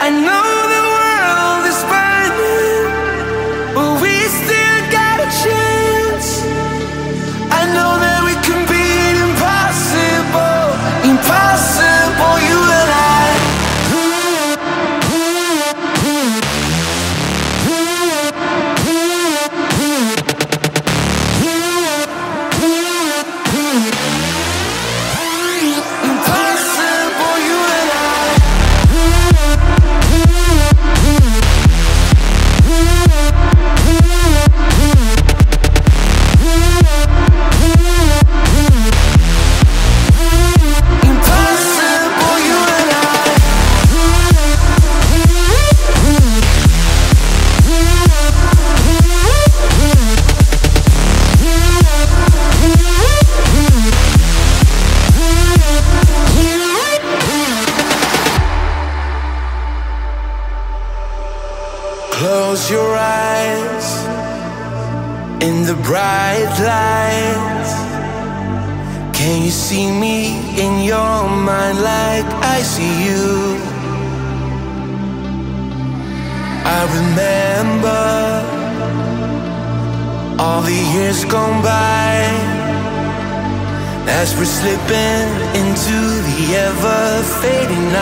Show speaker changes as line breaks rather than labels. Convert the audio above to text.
I know the world is burning, but we still got a chance. I know that we can beat impossible, impossible, you and I. Impossible, you and I. Impossible, you and I. Close your eyes in the bright lights. Can you see me in your mind like I see you? I remember all the years gone by as we're slipping into the ever-fading